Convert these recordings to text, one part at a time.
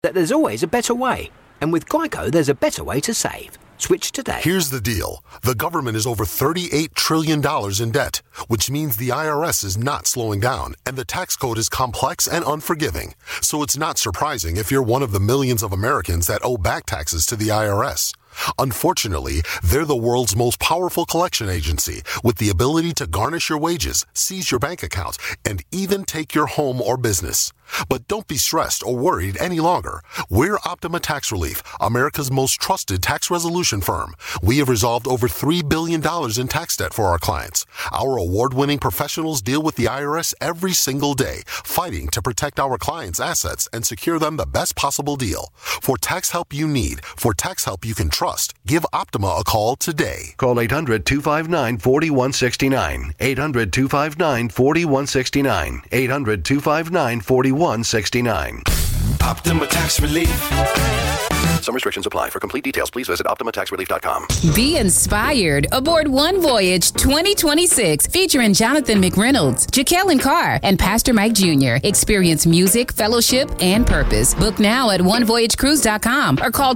But there's always a better way. And with Geico, there's a better way to save. Switch today. Here's the deal. The government is over $38 trillion in debt, which means the IRS is not slowing down, and the tax code is complex and unforgiving. So it's not surprising if you're one of the millions of Americans that owe back taxes to the IRS. Unfortunately, they're the world's most powerful collection agency with the ability to garnish your wages, seize your bank account, and even take your home or business. But don't be stressed or worried any longer. We're Optima Tax Relief, America's most trusted tax resolution firm. We have resolved over $3 billion in tax debt for our clients. Our award-winning professionals deal with the IRS every single day, fighting to protect our clients' assets and secure them the best possible deal. For tax help you need, for tax help you can trust, give Optima a call today. Call 800-259-4169. 800-259-4169. 800-259-4169. Optima Tax Relief. Some restrictions apply. For complete details, please visit OptimaTaxRelief.com. Be inspired aboard One Voyage 2026, featuring Jonathan McReynolds, Jaqueline Carr, and Pastor Mike Jr. Experience music, fellowship, and purpose. Book now at onevoyagecruise.com or call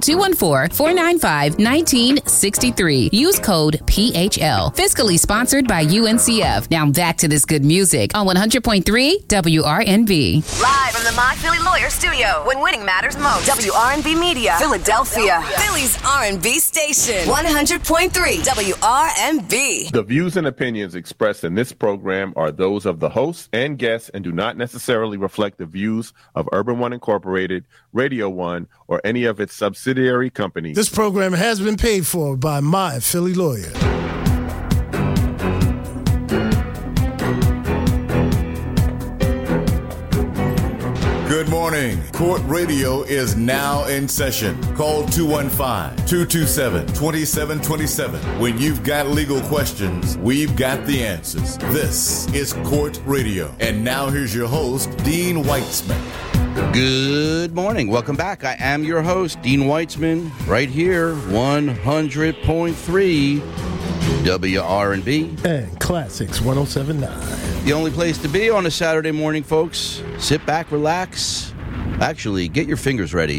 214-495-1963. Use code PHL. Fiscally sponsored by UNCF. Now back to this good music on 100.3 WRNB. Live from the My Philly Lawyer Studio, when winning matters most. WRNB Media, Philadelphia. Philly's R&B station. 100.3 WRNB. The views and opinions expressed in this program are those of the hosts and guests and do not necessarily reflect the views of Urban One Incorporated, Radio One, or any of its subsidiary companies. This program has been paid for by My Philly Lawyer. Good morning. Court Radio is now in session. Call 215-227-2727. When you've got legal questions, we've got the answers. This is Court Radio. And now here's your host, Dean Weitzman. Good morning. Welcome back. I am your host, Dean Weitzman, right here, 100.3 WRNB. And Classics 107.9. The only place to be on a Saturday morning, folks. Sit back, relax. Actually, get your fingers ready.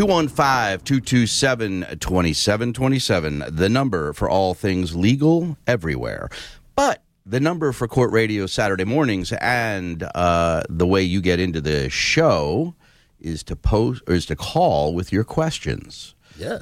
215-227-2727, the number for all things legal everywhere. But the number for Court Radio Saturday mornings and the way you get into the show is to call with your questions. Yeah.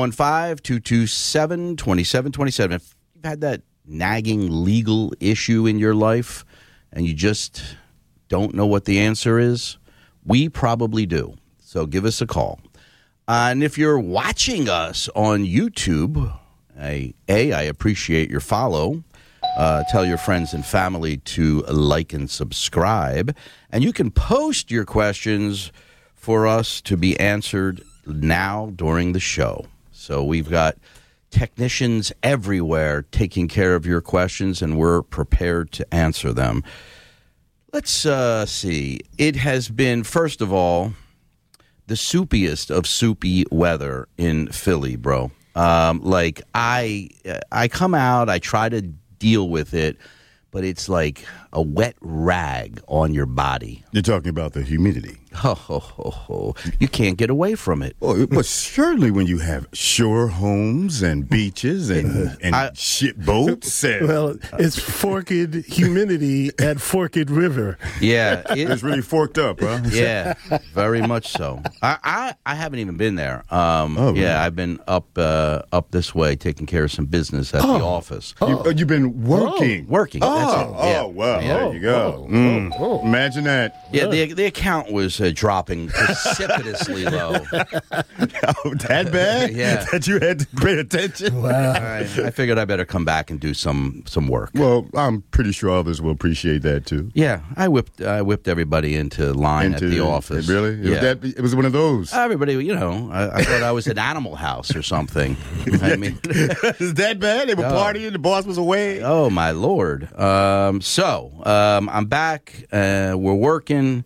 215-227-2727. If you've had that nagging legal issue in your life and you just don't know what the answer is, we probably do. So give us a call. And if you're watching us on YouTube, I appreciate your follow. Tell your friends and family to like and subscribe. And you can post your questions for us to be answered now during the show. So we've got technicians everywhere taking care of your questions, and we're prepared to answer them. Let's see. It has been, first of all, the soupiest of soupy weather in Philly, bro. I come out, I try to deal with it, but it's like a wet rag on your body. You're talking about the humidity. You can't get away from it. Oh, but surely when you have shore homes and beaches and ship boats. Well, it's forked humidity at Forked River. Yeah. It's really forked up, huh? Yeah, very much so. I haven't even been there. Yeah, I've been up this way taking care of some business at the office. You've been working? Working, that's it. Yeah. Wow, there you go. Imagine that. Yeah, the account was dropping precipitously low. That bad? Yeah. That you had to pay attention? Wow. I figured I better come back and do some work. Well, I'm pretty sure others will appreciate that, too. Yeah, I whipped everybody into line at the office. Really? Yeah. It was one of those? Everybody, I thought I was at Animal House or something. I mean, is that bad? They were partying, the boss was away? Oh, my Lord. I'm back. We're working.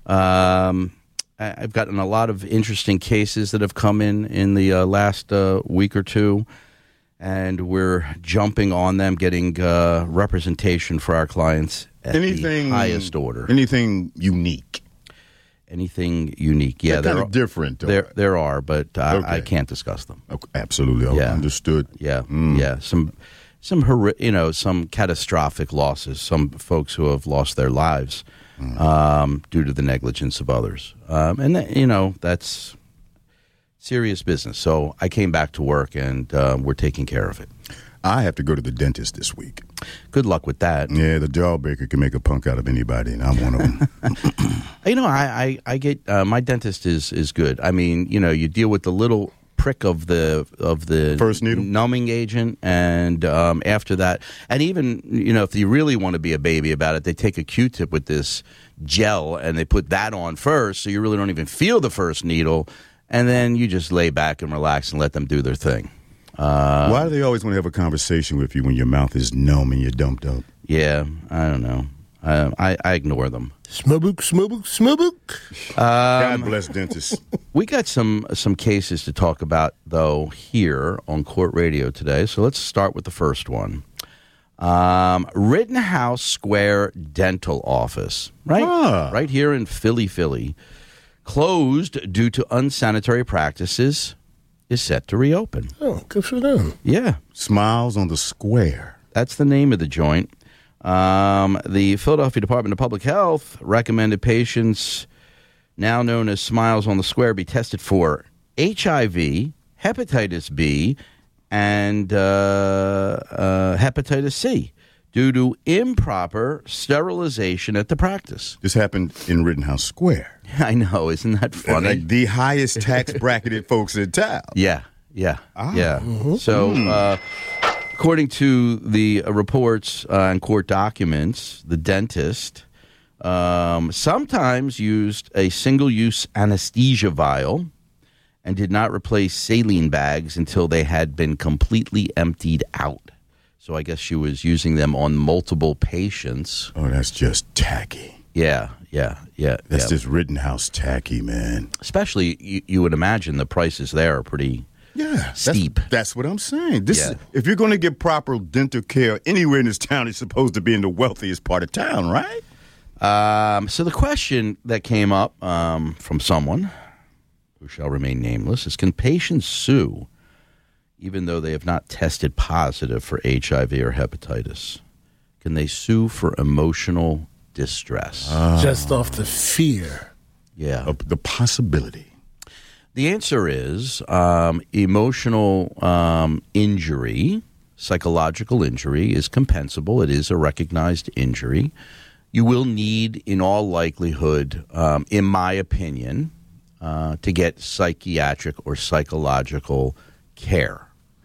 I've gotten a lot of interesting cases that have come in the last week or two, and we're jumping on them, getting representation for our clients at the highest order. Anything unique? Anything unique? Yeah, they're kind of different. There are, but I can't discuss them. Okay, absolutely, understood. Yeah, yeah. Some catastrophic losses. Some folks who have lost their lives due to the negligence of others, and that's serious business. So I came back to work, and we're taking care of it. I have to go to the dentist this week. Good luck with that. Yeah, the jawbreaker can make a punk out of anybody, and I'm one of them. I get my dentist is good. I mean, you deal with the little prick of the first needle numbing agent, and after that, and even if you really want to be a baby about it, they take a Q-tip with this gel and they put that on first, so you really don't even feel the first needle, and then you just lay back and relax and let them do their thing. Why do they always want to have a conversation with you when your mouth is numb and you're dumped up? Yeah, I don't know. I ignore them. Smobook. God bless dentists. We got some cases to talk about, though, here on Court Radio today. So let's start with the first one. Rittenhouse Square Dental Office, right here in Philly, closed due to unsanitary practices, is set to reopen. Oh, good for them. Yeah. Smiles on the Square. That's the name of the joint. The Philadelphia Department of Public Health recommended patients, now known as Smiles on the Square, be tested for HIV, hepatitis B, and hepatitis C due to improper sterilization at the practice. This happened in Rittenhouse Square. I know, isn't that funny? Like the highest tax bracketed folks in town. Yeah. Mm-hmm. So, according to the reports and court documents, the dentist sometimes used a single-use anesthesia vial and did not replace saline bags until they had been completely emptied out. So I guess she was using them on multiple patients. Oh, that's just tacky. Yeah. That's just Rittenhouse tacky, man. Especially, you would imagine the prices there are pretty steep. That's what I'm saying. If you're going to get proper dental care anywhere in this town, it's supposed to be in the wealthiest part of town, right? So the question that came up from someone who shall remain nameless is, can patients sue even though they have not tested positive for HIV or hepatitis? Can they sue for emotional distress? Just off the fear. Yeah. The possibility. The answer is emotional injury, psychological injury is compensable. It is a recognized injury. You will need, in all likelihood, in my opinion, to get psychiatric or psychological care.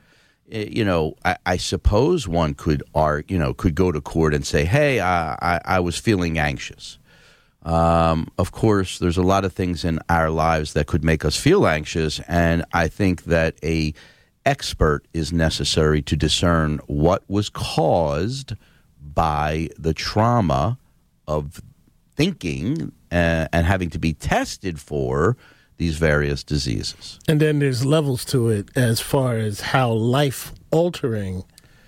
I suppose one could go to court and say, hey, I was feeling anxious. Of course, there's a lot of things in our lives that could make us feel anxious, and I think that a expert is necessary to discern what was caused by the trauma of thinking and having to be tested for these various diseases. And then there's levels to it as far as how life-altering.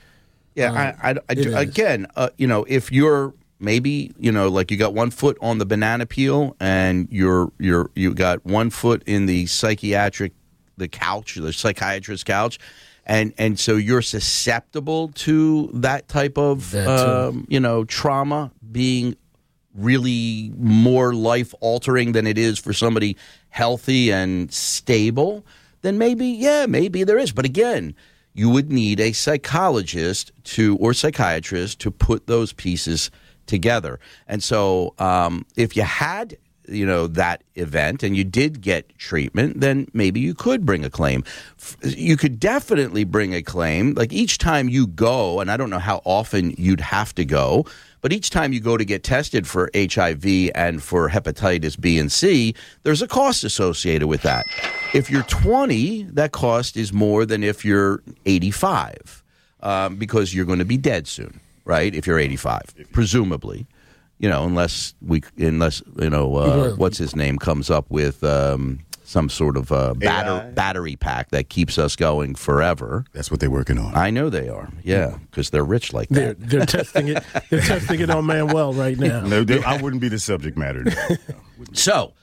If you're maybe, like you got 1 foot on the banana peel and you got 1 foot in the psychiatrist's couch, and so you're susceptible to that type of trauma being really more life-altering than it is for somebody healthy and stable, then maybe there is. But again, you would need a psychologist or psychiatrist to put those pieces together. And so if you had that event and you did get treatment, then maybe you could bring a claim. You could definitely bring a claim. Like each time you go, and I don't know how often you'd have to go, but each time you go to get tested for HIV and for hepatitis B and C, there's a cost associated with that. If you're 20, that cost is more than if you're 85, because you're going to be dead soon, right? If you're 85, presumably, unless what's his name comes up with some sort of battery pack that keeps us going forever. That's what they're working on. I know they are. Yeah, because they're rich like that. They're testing it. They're testing it on Manuel right now. No, I wouldn't be the subject matter. So,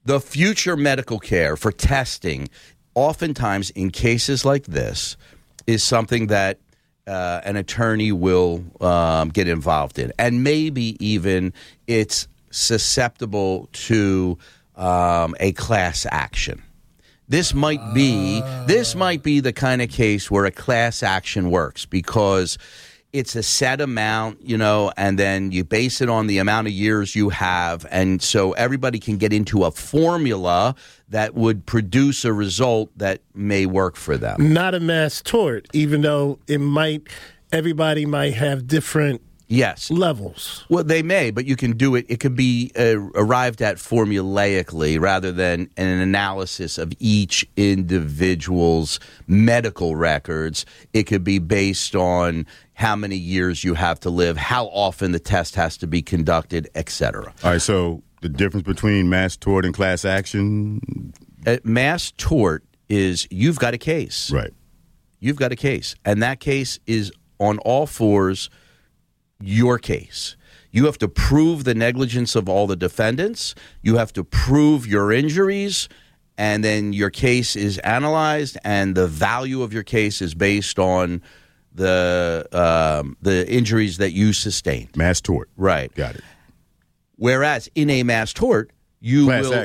The future medical care for testing, oftentimes in cases like this, is something that an attorney will get involved in. And maybe even it's susceptible to a class action. This might be the kind of case where a class action works because it's a set amount, and then you base it on the amount of years you have. And so everybody can get into a formula that would produce a result that may work for them. Not a mass tort, even though everybody might have different levels. Well, they may, but you can do it. It could be arrived at formulaically rather than an analysis of each individual's medical records. It could be based on how many years you have to live, how often the test has to be conducted, etc. All right, so the difference between mass tort and class action? Mass tort is you've got a case. Right. You've got a case, and that case is on all fours your case. You have to prove the negligence of all the defendants. You have to prove your injuries, and then your case is analyzed, and the value of your case is based on the injuries that you sustained. Mass tort. Right. Got it. Whereas in a mass tort, you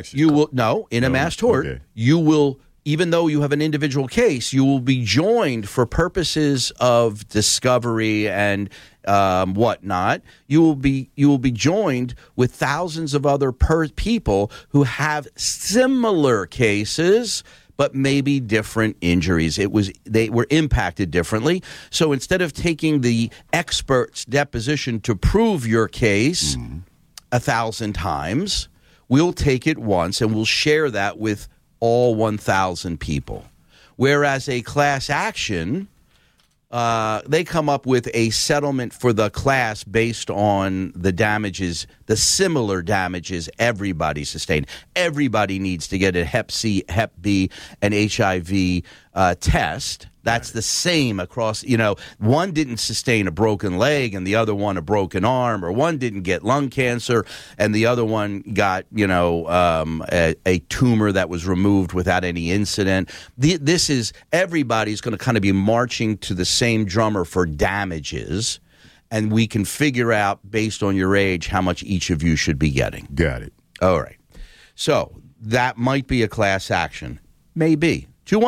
will even though you have an individual case, you will be joined for purposes of discovery and whatnot. You will be joined with thousands of other people who have similar cases, but maybe different injuries. They were impacted differently. So instead of taking the expert's deposition to prove your case 1,000 times, we'll take it once and we'll share that with all 1,000 people. Whereas a class action, they come up with a settlement for the class based on the damages, the similar damages everybody sustained. Everybody needs to get a Hep C, Hep B, and HIV test. That's the same across, one didn't sustain a broken leg and the other one a broken arm, or one didn't get lung cancer and the other one got, a tumor that was removed without any incident. Everybody's going to kind of be marching to the same drummer for damages, and we can figure out, based on your age, how much each of you should be getting. Got it. All right. So that might be a class action. Maybe.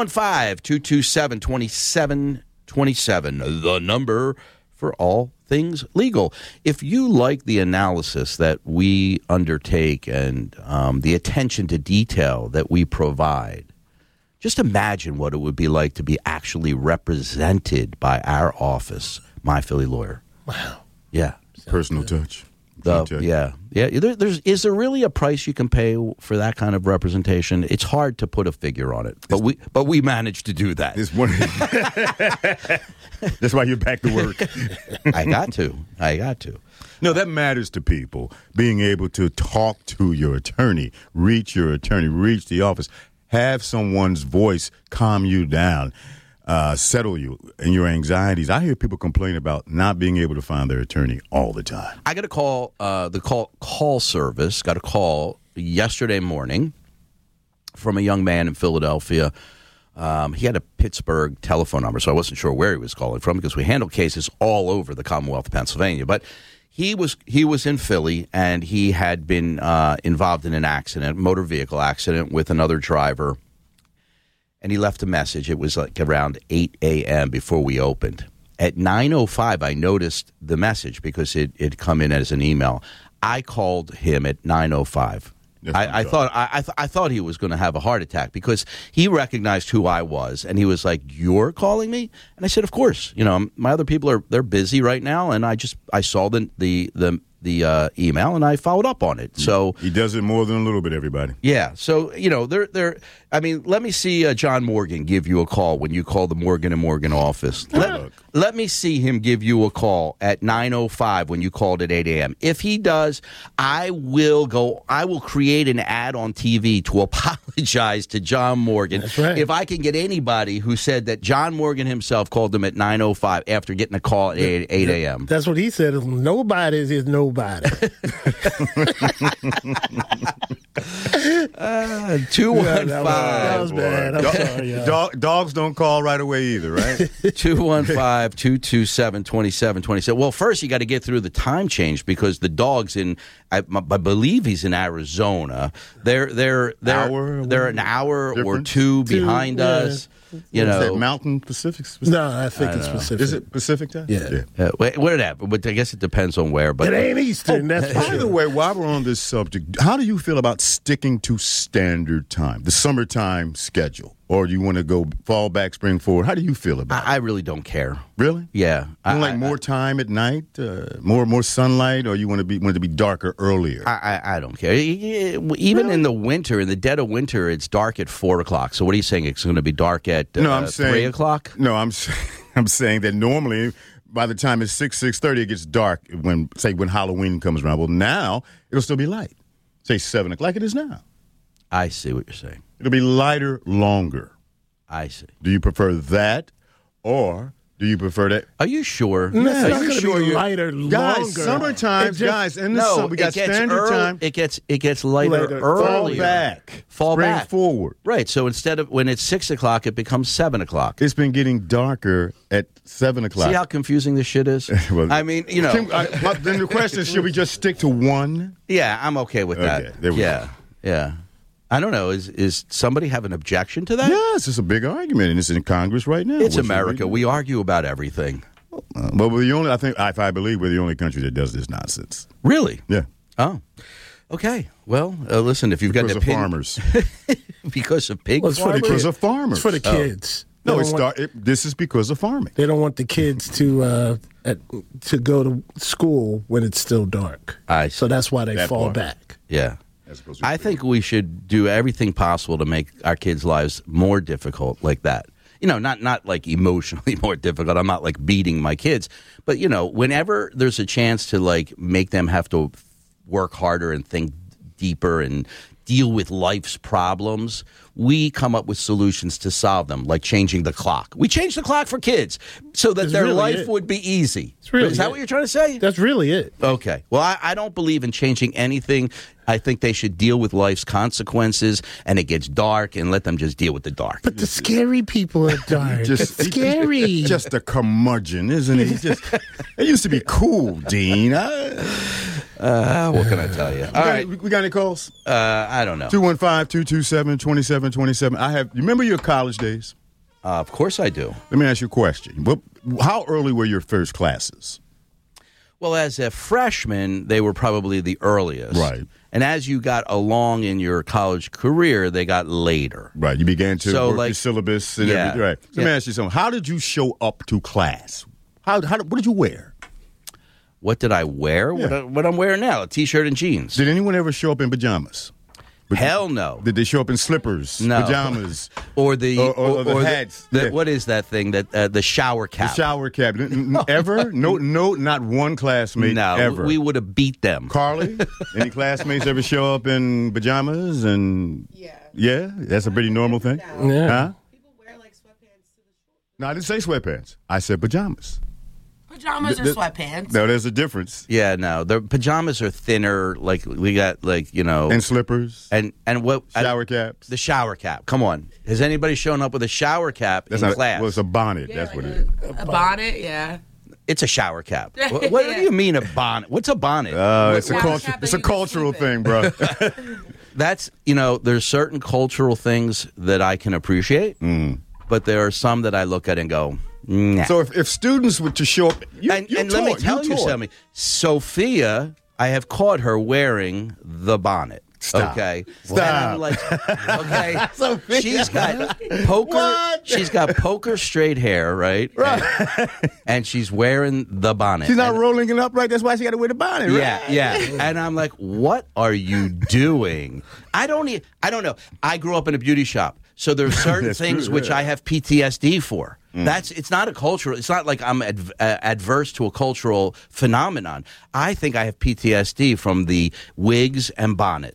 215-227-2727, the number for all things legal. If you like the analysis that we undertake and the attention to detail that we provide, just imagine what it would be like to be actually represented by our office, My Philly Lawyer. Wow. Yeah. Personal touch. Yeah. Is there really a price you can pay for that kind of representation? It's hard to put a figure on it, but we managed to do that. That's why you're back to work. I got to. No, that matters to people. Being able to talk to your attorney, reach the office, have someone's voice calm you down. Settle you and your anxieties. I hear people complain about not being able to find their attorney all the time. I got a call, the call service got a call yesterday morning from a young man in Philadelphia. He had a Pittsburgh telephone number, so I wasn't sure where he was calling from because we handle cases all over the Commonwealth of Pennsylvania. But he was in Philly, and he had been involved in an accident, motor vehicle accident with another driver. And he left a message. It was like around 8 a.m. before we opened. At 9:05, I noticed the message because it had come in as an email. I called him at 9:05. I thought he was going to have a heart attack because he recognized who I was, and he was like, "You're calling me?" And I said, "Of course. My other people they're busy right now, and I saw the email and I followed up on it." So he does it more than a little bit, everybody. Yeah. So let me see John Morgan give you a call when you call the Morgan & Morgan office. Let me see him give you a call at 9:05 when you called at 8 a.m. If he does, I will create an ad on TV to apologize to John Morgan. That's right. If I can get anybody who said that John Morgan himself called him at 9:05 after getting a call at 8 a.m. That's what he said. Nobody is nobody. 215. That was bad. I'm sorry, y'all. Dogs don't call right away either, right? 215-227-2727. Well, first you got to get through the time change because the dog's I believe he's in Arizona. They're an hour or two behind us. You know, is that Mountain Pacific? No, I think it's Pacific. Is it Pacific time? Yeah. Where that? But I guess it depends on where. But it ain't Eastern. That's for by sure. the way, while we're on this subject, how do you feel about sticking to standard time, the summertime schedule, or do you want to go fall back, spring forward? How do you feel about it? I really don't care. Really? Yeah. You like more time at night, more sunlight, or you want it to be darker earlier? I don't care. Even in the winter, in the dead of winter, it's dark at 4 o'clock. So what are you saying? It's going to be dark at 3 o'clock? No, I'm saying that normally by the time it's 6:30, it gets dark when Halloween comes around. Well, now it'll still be light. Say 7 o'clock, like it is now. I see what you're saying. It'll be lighter longer. I see. Do you prefer that, or do you prefer that? Are you sure? No, it's Are not you going to sure be you're- lighter Guys, longer. summertime, guys, in the summer, we got standard time. It gets lighter earlier. Fall Spring back. Forward. Right. So instead of when it's 6 o'clock, it becomes 7 o'clock. It's been getting darker at 7 o'clock. See how confusing this shit is? Well, I mean, you know. Then the question is, should we just stick to one? Yeah, I'm okay with that. There we go. Yeah. I don't know. Is somebody have an objection to that? Yes, it's a big argument, and it's in Congress right now. It's America. We argue about everything. But we're the only. I believe we're the only country that does this nonsense. Really? Yeah. Oh. Okay. Well, listen. If you've got an opinion, farmers, because of pig Well, it's farmers, because of farmers, It's for the kids. No, this is because of farming. They don't want the kids to go to school when it's still dark. So that's why they fall back. Yeah. I think we should do everything possible to make our kids' lives more difficult like that. You know, not like emotionally more difficult. I'm not like beating my kids. But, you know, whenever there's a chance to like make them have to work harder and think deeper and deal with life's problems, we come up with solutions to solve them, like changing the clock. We change the clock for kids so that their life would be easy. Is that what you're trying to say? That's really it. Okay. Well, I don't believe in changing anything. I think they should deal with life's consequences, and it gets dark, and let them just deal with the dark. But the scary people are dark. It's scary. Just a curmudgeon, isn't he? It used to be cool, Dean. What can I tell you? All right. We got any calls? I don't know. 215-227-2727. You remember your college days? Of course I do. Let me ask you a question. How early were your first classes? Well, as a freshman, they were probably the earliest. Right. And as you got along in your college career, they got later. Right. You began to work your syllabus and everything. Right. So let me ask you something. How did you show up to class? What did you wear? What did I wear? Yeah. What I'm wearing now, a T-shirt and jeans. Did anyone ever show up in pajamas? Hell no. Did they show up in slippers, pajamas, or the hats? What is that thing? The shower cap. The shower cap. Ever? No, not one classmate. No, ever. We would have beat them. Carly, any classmates ever show up in pajamas? And yeah, that's a pretty normal thing. Yeah. Huh? People wear like sweatpants to the shore. No, I didn't say sweatpants. I said pajamas. Pajamas or sweatpants? No, there's a difference. Yeah, no, the pajamas are thinner. Like we got, and slippers and what shower caps. The shower cap. Come on, has anybody shown up with a shower cap in class? Well, it's a bonnet. Yeah, that's what it is. A bonnet, yeah. It's a shower cap. What do you mean a bonnet? What's a bonnet? It's a culture. It's a cultural thing, bro. That's there's certain cultural things that I can appreciate, but there are some that I look at and go. Nah. So if students were to show up, let me tell you something. Sophia, I have caught her wearing the bonnet. Stop. Okay. Stop. And I'm like, okay. She's got poker. What? She's got poker straight hair, right? Right. And she's wearing the bonnet. She's not rolling it up right. That's why she got to wear the bonnet. Right? Yeah. And I'm like, what are you doing? I don't know. I grew up in a beauty shop, so there's certain things which I have PTSD for. It's not a cultural. It's not like I'm adverse to a cultural phenomenon. I think I have PTSD from the wigs and bonnets.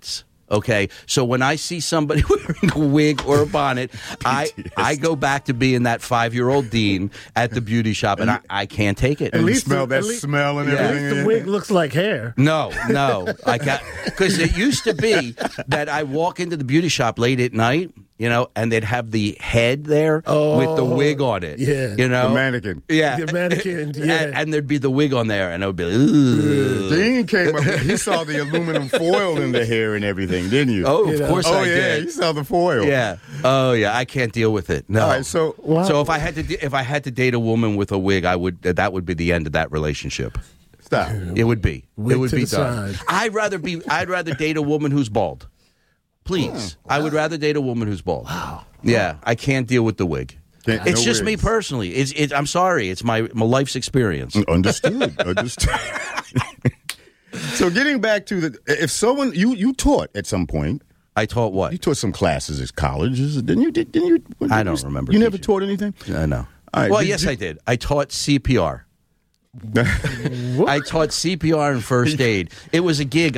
Okay, so when I see somebody wearing a wig or a bonnet, I go back to being that 5-year-old Dean at the beauty shop, and I can't take it. At least smell that smell and everything. At least the wig looks like hair. No, I can't, because it used to be that I walk into the beauty shop late at night, and they'd have the head there with the wig on it. Yeah, the mannequin. Yeah, the mannequin. Yeah, and there'd be the wig on there, and I would be like, ooh. Dean came up. He saw the aluminum foil in the hair and everything, didn't you? Oh, of course I did. Oh, yeah, you saw the foil. Yeah. Oh, yeah. I can't deal with it. No. All right, so if I had to date a woman with a wig, that would be the end of that relationship. Stop. It would be. Wig it would to be the done. side. I'd rather date a woman who's bald. Please. Wow. I would rather date a woman who's bald. Wow. Yeah. I can't deal with the wig. It's just me personally. I'm sorry. It's my life's experience. Understood. So getting back to if someone you taught at some point. I taught what? You taught some classes at colleges, didn't you? I don't remember. You never taught anything? I know. All right, well, yes, I did. I taught CPR. I taught CPR and first aid. It was a gig.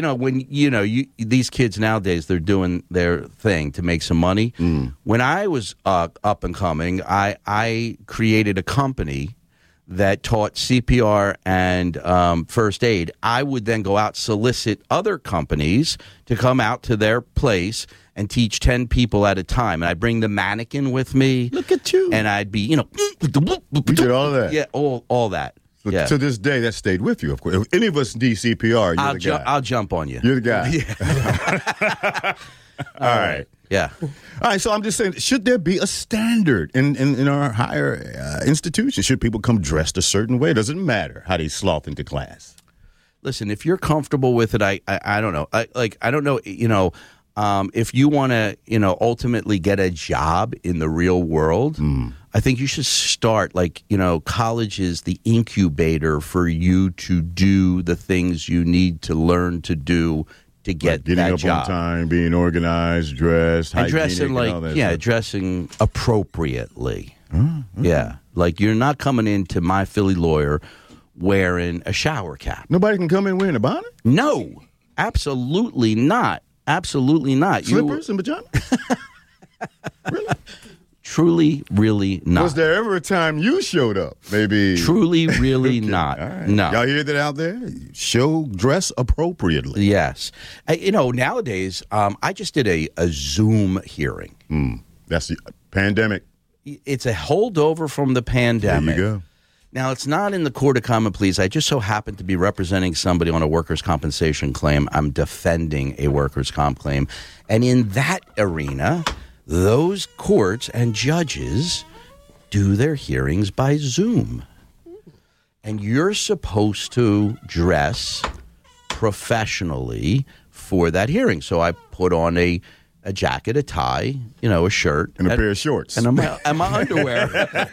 These kids nowadays, they're doing their thing to make some money. When I was up and coming, I created a company that taught CPR and first aid. I would then go out, solicit other companies to come out to their place and teach 10 people at a time. And I'd bring the mannequin with me. Look at you. And I'd be, You did all that? Yeah, all that. So Yeah. To this day, that stayed with you, of course. If any of us need CPR, you're the guy. I'll jump on you. You're the guy. Yeah. All right. Yeah. All right, so I'm just saying, should there be a standard in our higher institutions? Should people come dressed a certain way? It doesn't matter how they sloth into class. Listen, if you're comfortable with it, I don't know. I don't know, if you want to, ultimately get a job in the real world, I think you should start, college is the incubator for you to do the things you need to learn to do to get getting that up job. on time, being organized, dressed, And dressing and all that stuff. dressing appropriately. Yeah, you're not coming into My Philly Lawyer wearing a shower cap. Nobody can come in wearing a bonnet? No, absolutely not. Absolutely not. Slippers and pajamas? Really? Truly, really not. Was there ever a time you showed up? Maybe. Truly, really Okay. not. All right. No. Y'all hear that out there? Dress appropriately. Yes. Nowadays, I just did a Zoom hearing. That's the pandemic. It's a holdover from the pandemic. There you go. Now, it's not in the court of common pleas. I just so happen to be representing somebody on a workers' compensation claim. I'm defending a workers' comp claim. And in that arena, those courts and judges do their hearings by Zoom. And you're supposed to dress professionally for that hearing. So I put on a jacket, a tie, a shirt. And a pair of shorts. And my underwear.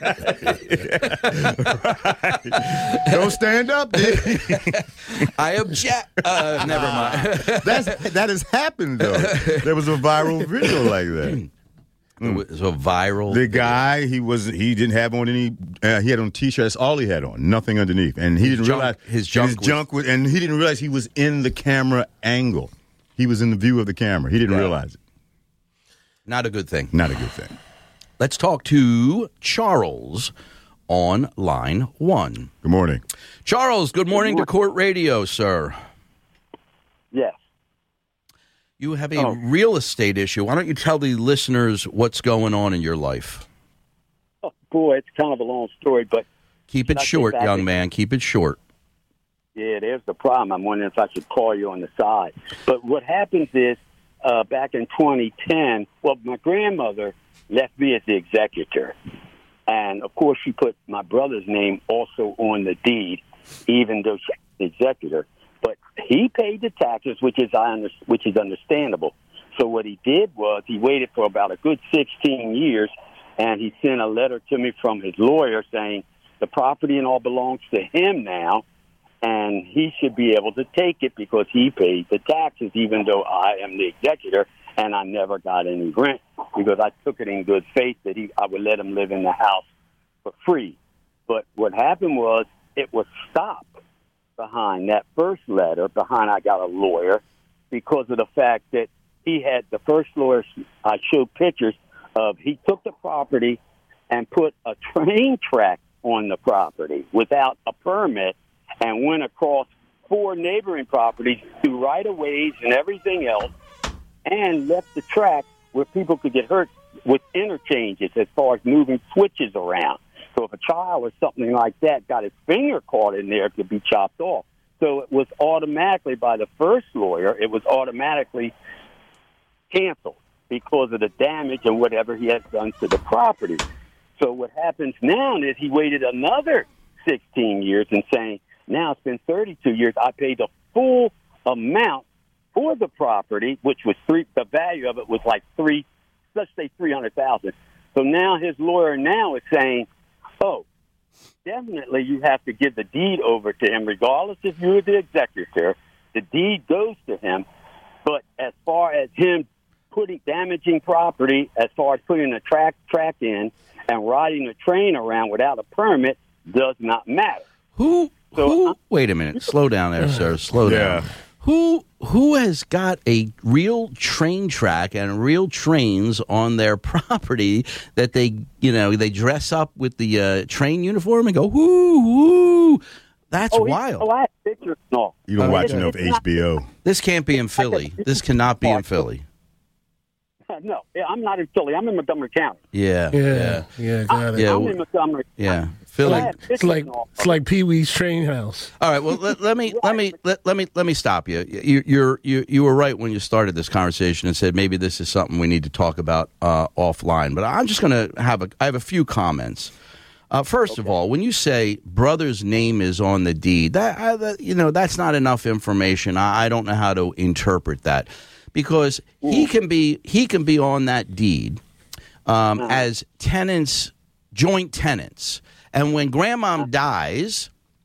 Don't stand up, dude. I object. Never mind. That has happened, though. There was a viral video like that. It was a viral. The guy, he didn't have on any. He had on t-shirts. That's all he had on. Nothing underneath, and he didn't realize his junk was, and he didn't realize he was in the camera angle. He was in the view of the camera. He didn't realize it. Not a good thing. Not a good thing. Let's talk to Charles on line 1. Good morning. Charles, good morning to Court Radio, sir. Yes. You have a real estate issue. Why don't you tell the listeners what's going on in your life? Oh, boy, it's kind of a long story, but... Keep it short, young man. Keep it short. Yeah, there's the problem. I'm wondering if I should call you on the side. But what happens is, back in 2010, my grandmother left me as the executor. And, of course, she put my brother's name also on the deed, even though she's the executor. But he paid the taxes, which is understandable. So what he did was he waited for about a good 16 years, and he sent a letter to me from his lawyer saying the property and all belongs to him now, and he should be able to take it because he paid the taxes, even though I am the executor, and I never got any rent because I took it in good faith that I would let him live in the house for free. But what happened was it was stopped behind that first letter, behind I got a lawyer, because of the fact that he had the first lawyer I showed pictures of. He took the property and put a train track on the property without a permit and went across 4 neighboring properties through right-of-ways and everything else and left the track where people could get hurt with interchanges as far as moving switches around. So if a child or something like that got his finger caught in there, it could be chopped off. So it was automatically, by the first lawyer, it was automatically canceled because of the damage and whatever he had done to the property. So what happens now is he waited another 16 years and saying, now it's been 32 years, I paid the full amount for the property, which was the value of it was like let's say $300,000. So now his lawyer now is saying, oh, definitely you have to give the deed over to him, regardless if you're the executor. The deed goes to him. But as far as him damaging property, as far as putting a track in and riding a train around without a permit, does not matter. Who? Wait a minute. Slow down there, sir. Slow down. Who has got a real train track and real trains on their property that they dress up with the train uniform and go, woo, woo. That's wild. I have pictures. No. You don't watch enough HBO. This can't be in Philly. This cannot be in Philly. No, I'm not in Philly. I'm in Montgomery County. Yeah, got it. I'm in Montgomery. Yeah, Philly. It's like Pee Wee's Train House. All right. Well, let me stop you. You were right when you started this conversation and said maybe this is something we need to talk about offline. But I'm just going to I have a few comments. First of all, when you say brother's name is on the deed, that's not enough information. I don't know how to interpret that. Because he can be on that deed as tenants, joint tenants, and when grandmom dies,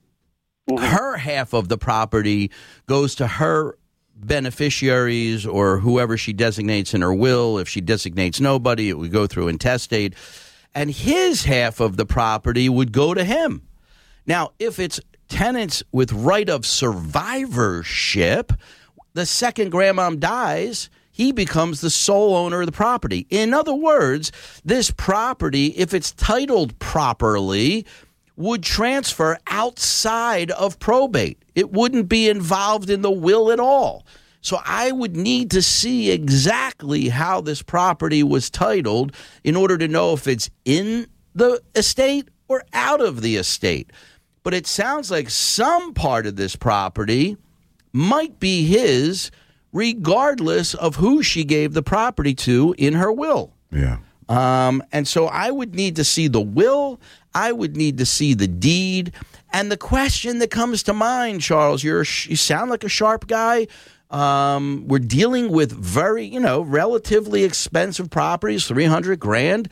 her half of the property goes to her beneficiaries or whoever she designates in her will. If she designates nobody, it would go through intestate, and his half of the property would go to him. Now, if it's tenants with right of survivorship, the second grandmom dies, he becomes the sole owner of the property. In other words, this property, if it's titled properly, would transfer outside of probate. It wouldn't be involved in the will at all. So I would need to see exactly how this property was titled in order to know if it's in the estate or out of the estate. But it sounds like some part of this property might be his, regardless of who she gave the property to in her will. Yeah. And so I would need to see the will. I would need to see the deed. And the question that comes to mind, Charles, you sound like a sharp guy. We're dealing with very, relatively expensive properties, $300,000.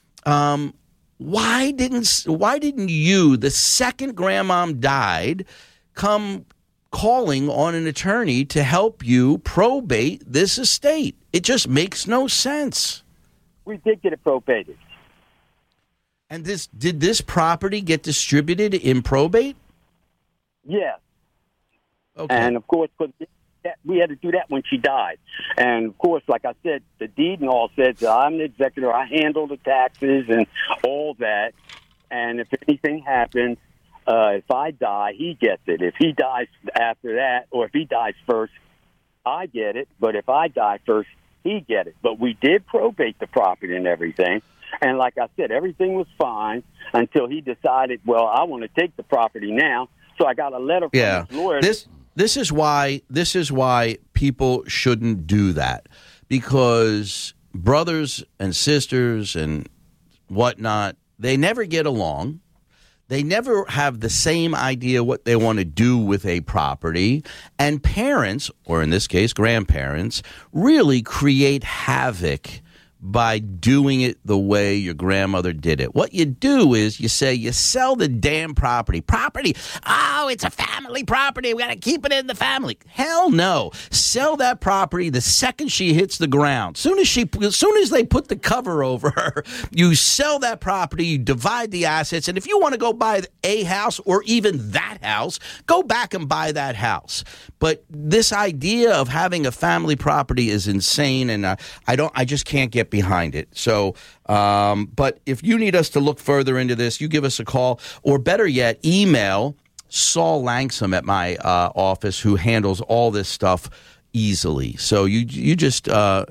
Why didn't you, the second grandmom died, come calling on an attorney to help you probate this estate? It just makes no sense. We did get it probated. And did this property get distributed in probate? Yes. Okay. And, of course, we had to do that when she died. And, of course, like I said, the deed and all said that I'm the executor. I handle the taxes and all that. And if anything happens, if I die, he gets it. If he dies after that, or if he dies first, I get it. But if I die first, he get it. But we did probate the property and everything. And like I said, everything was fine until he decided, well, I want to take the property now. So I got a letter from his lawyer. This is why people shouldn't do that, because brothers and sisters and whatnot, they never get along. They never have the same idea what they want to do with a property. And parents, or in this case, grandparents, really create havoc by doing it the way your grandmother did it. What you do is you say you sell the damn property. Oh, it's a family property. We got to keep it in the family. Hell no. Sell that property the second she hits the ground. As soon as they put the cover over her, you sell that property, you divide the assets, and if you want to go buy a house or even that house, go back and buy that house. But this idea of having a family property is insane, and I just can't get behind it. So, but if you need us to look further into this, you give us a call, or better yet, email Saul Langsam at my office, who handles all this stuff easily. So you just email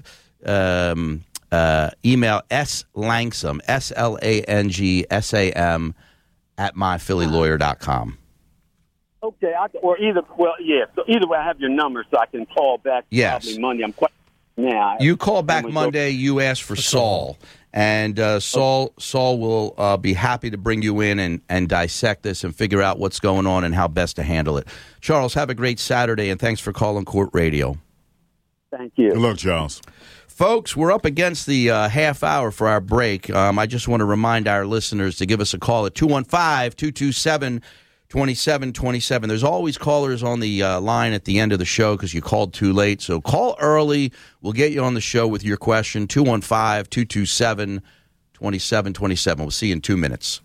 slangsam, SLANGSAM at myphillylawyer.com. Okay, so either way, I have your number so I can call back probably Monday. I'm quite. Yeah, you call back Monday, you ask for Saul, and Saul will be happy to bring you in and dissect this and figure out what's going on and how best to handle it. Charles, have a great Saturday, and thanks for calling Court Radio. Thank you. Good luck, Charles. Folks, we're up against the half hour for our break. I just want to remind our listeners to give us a call at 215-227-2727. There's always callers on the line at the end of the show because you called too late. So call early. We'll get you on the show with your question, 215-227-2727. We'll see you in 2 minutes.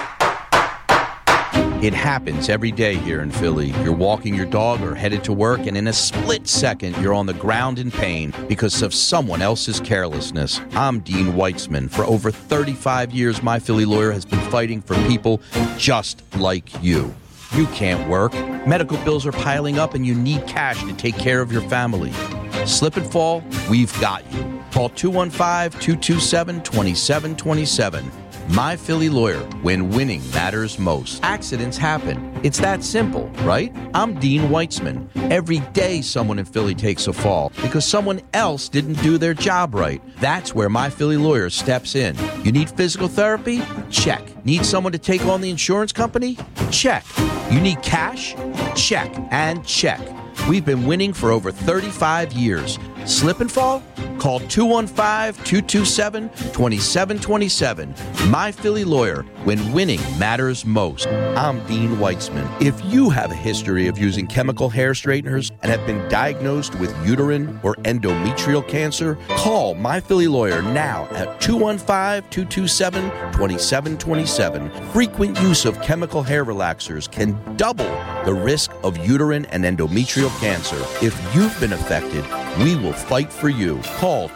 It happens every day here in Philly. You're walking your dog or headed to work, and in a split second, you're on the ground in pain because of someone else's carelessness. I'm Dean Weitzman. For over 35 years, My Philly Lawyer has been fighting for people just like you. You can't work. Medical bills are piling up, and you need cash to take care of your family. Slip and fall, we've got you. Call 215-227-2727. My Philly Lawyer, when winning matters most. Accidents happen. It's that simple, right? I'm Dean Weitzman. Every day someone in Philly takes a fall because someone else didn't do their job right. That's where My Philly Lawyer steps in. You need physical therapy? Check. Need someone to take on the insurance company? Check. You need cash? Check and check. We've been winning for over 35 years. Slip and fall? Call 215-227-2727. My Philly Lawyer, when winning matters most. I'm Dean Weitzman. If you have a history of using chemical hair straighteners and have been diagnosed with uterine or endometrial cancer, call My Philly Lawyer now at 215-227-2727. Frequent use of chemical hair relaxers can double the risk of uterine and endometrial cancer. If you've been affected, we will fight for you. Call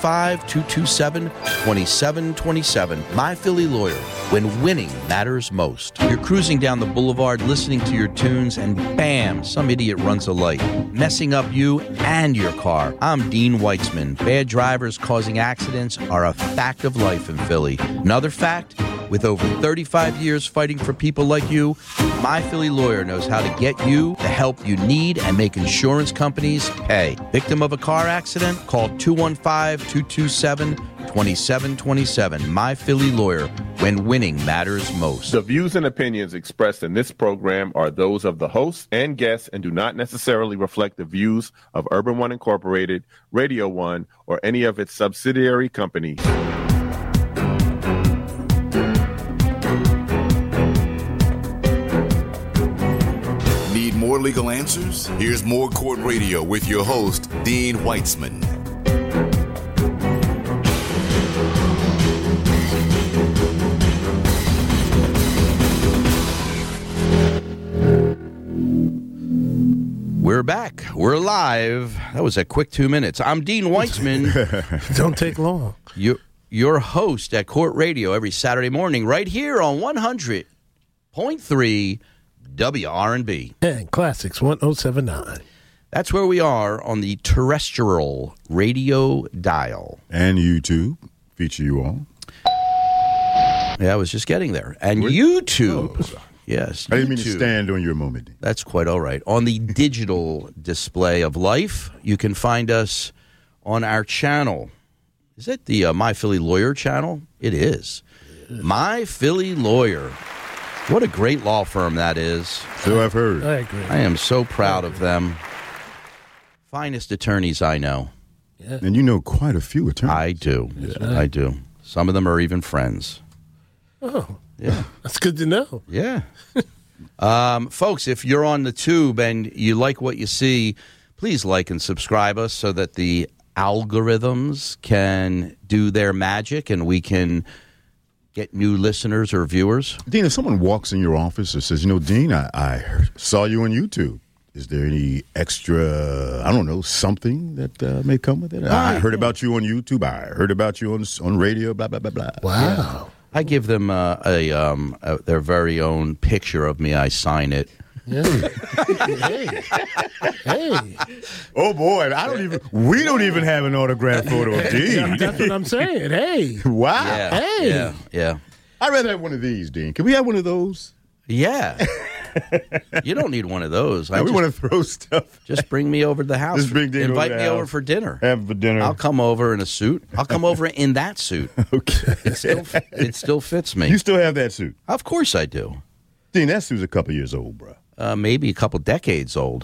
215-227-2727. My Philly Lawyer, when winning matters most. You're cruising down the boulevard listening to your tunes, and bam, some idiot runs a light, messing up you and your car. I'm Dean Weitzman. Bad drivers causing accidents are a fact of life in Philly. Another fact, with over 35 years fighting for people like you, My Philly Lawyer knows how to get you the help you need and make insurance companies pay. Victim of a car accident? Call 215-227-2727. My Philly Lawyer, when winning matters most. The views and opinions expressed in this program are those of the hosts and guests and do not necessarily reflect the views of Urban One Incorporated, Radio One, or any of its subsidiary companies. More legal answers? Here's more Court Radio with your host, Dean Weitzman. We're back. We're live. That was a quick 2 minutes. I'm Dean Weitzman. Don't take long. Your host at Court Radio every Saturday morning right here on 100.3 WRNB. And Classics 1079. That's where we are on the terrestrial radio dial. And YouTube. Feature you all. Yeah, I was just getting there. And YouTube. Oh, yes. I didn't mean to stand on your moment. That's quite all right. On the digital display of life, you can find us on our channel. Is it the My Philly Lawyer channel? It is. My Philly Lawyer. What a great law firm that is. So I've heard. I agree. I am so proud of them. Finest attorneys I know. Yeah. And you know quite a few attorneys. I do. right. I do. Some of them are even friends. Oh, Yeah. that's good to know. Yeah. Folks, if you're on the tube and you like what you see, please like and subscribe us so that the algorithms can do their magic and we can get new listeners or viewers. Dean, if someone walks in your office and says, Dean, I saw you on YouTube. Is there any extra, I don't know, something that may come with it? I heard about you on YouTube. I heard about you on radio, blah, blah, blah, blah. Wow. Yeah. I give them their very own picture of me. I sign it. Yeah. Hey. Oh, boy. We don't even have an autographed photo of Dean. That's what I'm saying. Hey. Wow. Yeah. Hey. Yeah. I'd rather have one of these, Dean. Can we have one of those? Yeah. You don't need one of those. We want to throw stuff. Just bring me over to the house. Just bring Dean Invite over me the over house. for dinner. Have for dinner. I'll come over in a suit. I'll come over in that suit. Okay. It still fits me. You still have that suit? Of course I do. Dean, that suit's a couple years old, bro. Maybe a couple decades old.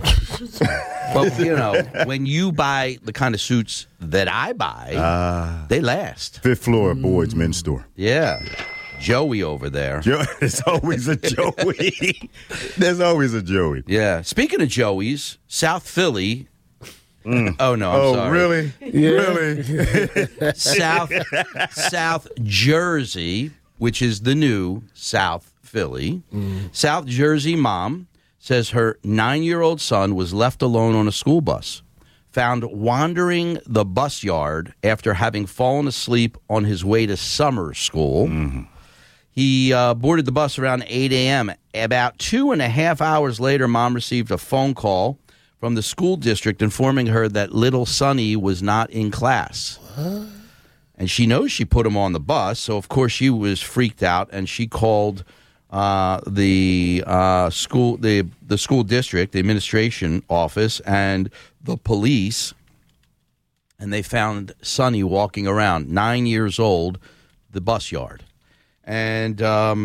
But, when you buy the kind of suits that I buy, they last. Fifth floor of Boyd's men's store. Yeah. Joey over there. There's always a Joey. There's always a Joey. Yeah. Speaking of Joeys, South Philly. Oh, no, I'm sorry. Really? Really? South Jersey, which is the new South Philly. South Jersey mom says her 9-year-old son was left alone on a school bus, found wandering the bus yard after having fallen asleep on his way to summer school. He boarded the bus around 8 a.m. About 2.5 hours later, mom received a phone call from the school district informing her that little Sonny was not in class. What? And she knows she put him on the bus, so of course she was freaked out, and she called the school district, the administration office, and the police, and they found Sonny walking around, 9 years old, the bus yard. And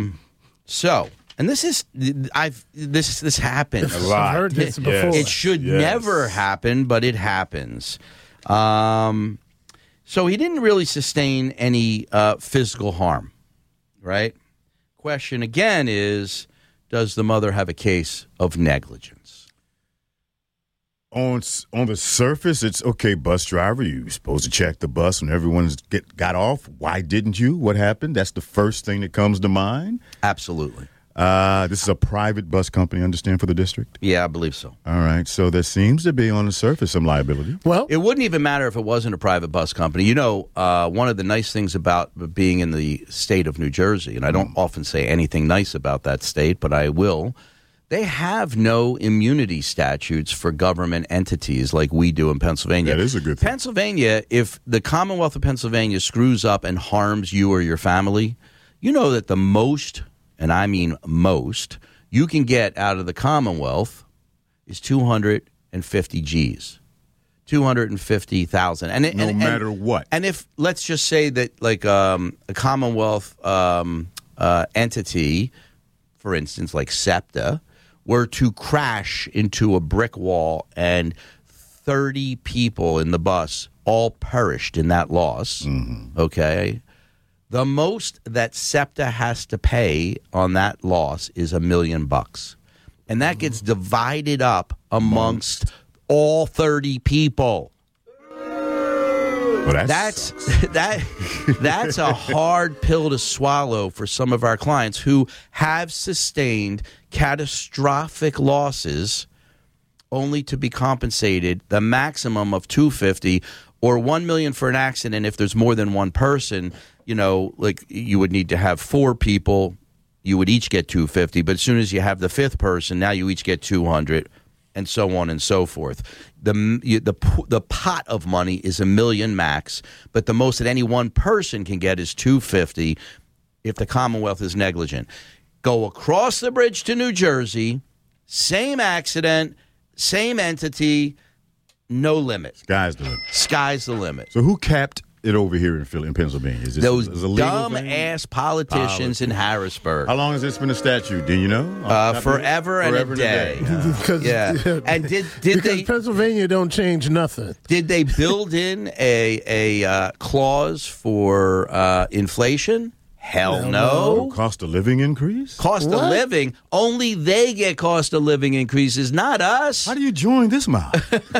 this happened a lot. I've heard this before. It should never happen, but it happens. So he didn't really sustain any physical harm, right? Question again is, does the mother have a case of negligence? On the surface, it's okay, bus driver. You're supposed to check the bus when everyone's got off. Why didn't you? What happened? That's the first thing that comes to mind. Absolutely. This is a private bus company, understand, for the district? Yeah, I believe so. All right. So there seems to be on the surface some liability. Well, it wouldn't even matter if it wasn't a private bus company. You know, one of the nice things about being in the state of New Jersey, and I don't often say anything nice about that state, but I will, they have no immunity statutes for government entities like we do in Pennsylvania. That is a good thing. Pennsylvania, if the Commonwealth of Pennsylvania screws up and harms you or your family, you know that the most, and I mean most, you can get out of the Commonwealth is 250 G's. 250,000. No matter what. And if, let's just say that like a Commonwealth entity, for instance, like SEPTA, were to crash into a brick wall and 30 people in the bus all perished in that loss, okay, the most that SEPTA has to pay on that loss is $1 million. And that gets divided up amongst all 30 people. Well, that's a hard pill to swallow for some of our clients who have sustained catastrophic losses only to be compensated the maximum of $250 or $1 million for an accident. If there's more than one person, you know, like you would need to have 4 people, you would each get $250. But as soon as you have the 5th person, now you each get $200. And so on and so forth. The pot of money is $1 million max, but the most that any one person can get is $250 if the Commonwealth is negligent. Go across the bridge to New Jersey, same accident, same entity, no limit. Sky's the limit. Sky's the limit. So who capped it over here in Pennsylvania? Is this Those is a legal dumb-ass politicians in Harrisburg. How long has this been a statute? Do you know? Forever and a day. Yeah. And did because they? Pennsylvania don't change nothing. Did they build in a clause for inflation? Hell no. Cost of living increase? Cost of living? Only they get cost of living increases, not us. How do you join this mob?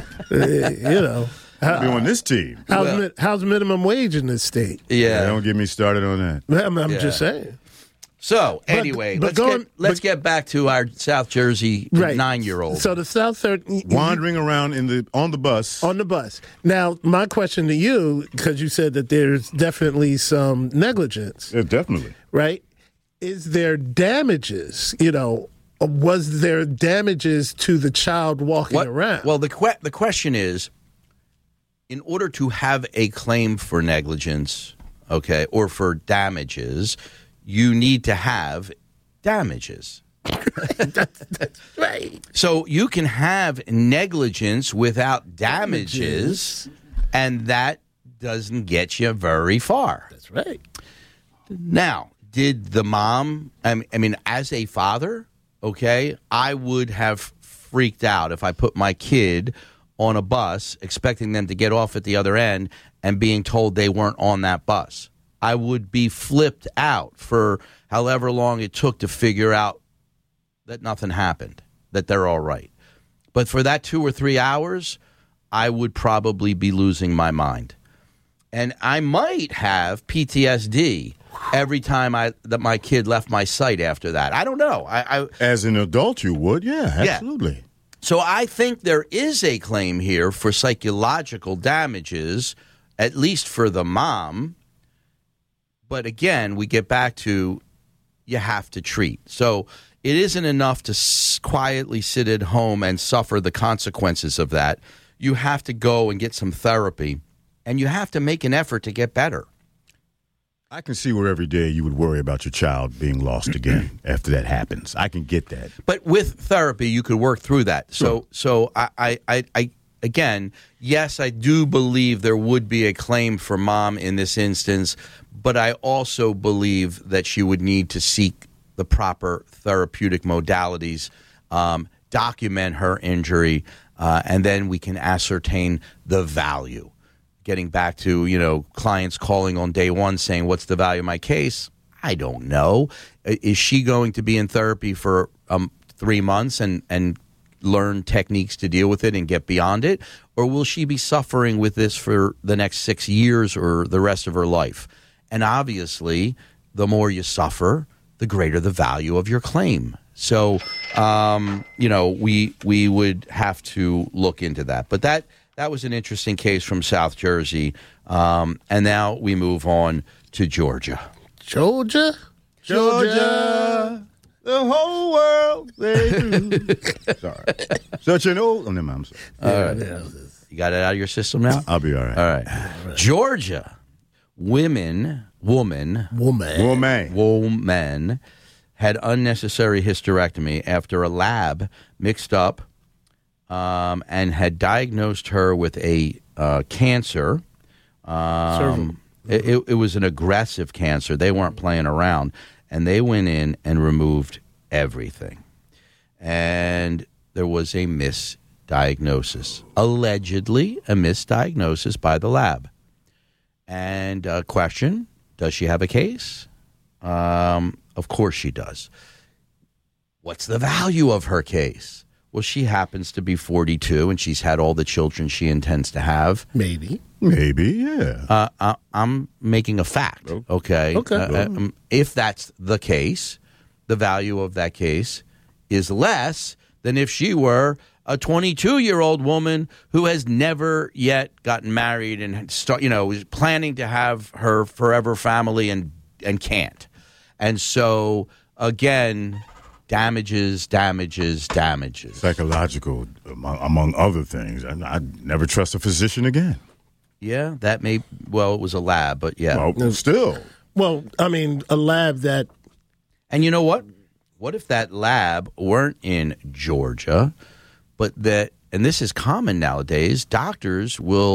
You know. Be on this team. How's minimum wage in this state? Yeah. Don't get me started on that. I'm just saying. So, anyway, let's get back to our South Jersey 9-year-old. So the South wandering around on the bus. On the bus. Now, my question to you, because you said that there's definitely some negligence. Yeah, definitely. Right? Is there damages? You know, was there damages to the child walking around? Well, the question is, in order to have a claim for negligence, okay, or for damages, you need to have damages. That's right. So you can have negligence without damages, and that doesn't get you very far. That's right. Now, did the mom, I mean, as a father, okay, I would have freaked out if I put my kid on a bus expecting them to get off at the other end and being told they weren't on that bus. I would be flipped out for however long it took to figure out that nothing happened, that they're all right. But for that 2 or 3 hours, I would probably be losing my mind. And I might have PTSD every time that my kid left my sight after that. I don't know. As an adult, you would, yeah, absolutely. Yeah. So I think there is a claim here for psychological damages, at least for the mom. But again, we get back to you have to treat. So it isn't enough to quietly sit at home and suffer the consequences of that. You have to go and get some therapy, and you have to make an effort to get better. I can see where every day you would worry about your child being lost again after that happens. I can get that. But with therapy, you could work through that. Sure. So I again, yes, I do believe there would be a claim for mom in this instance, but I also believe that she would need to seek the proper therapeutic modalities, document her injury, and then we can ascertain the value. Getting back to, clients calling on day one saying, what's the value of my case? I don't know. Is she going to be in therapy for 3 months and learn techniques to deal with it and get beyond it? Or will she be suffering with this for the next 6 years or the rest of her life? And obviously, the more you suffer, the greater the value of your claim. So, we would have to look into that. But that was an interesting case from South Jersey. And now we move on to Georgia. Georgia? The whole world. Sorry. Such an old. Oh, no, I'm sorry. All right. You got it out of your system now? I'll be all right. All right. Georgia. Woman had unnecessary hysterectomy after a lab mixed up and had diagnosed her with a cancer. It was an aggressive cancer. They weren't playing around. And they went in and removed everything. And there was a misdiagnosis, allegedly a misdiagnosis by the lab. And question, does she have a case? Of course she does. What's the value of her case? Well, she happens to be 42, and she's had all the children she intends to have. Maybe, yeah. I'm making a fact, okay? Okay. If that's the case, the value of that case is less than if she were a 22-year-old woman who has never yet gotten married and is planning to have her forever family and can't. And so, again, damages. Psychological, among other things. I'd never trust a physician again. Yeah, that it was a lab, but yeah. Well, still. Well, I mean, a lab that... And you know what? What if that lab weren't in Georgia, but and this is common nowadays, doctors will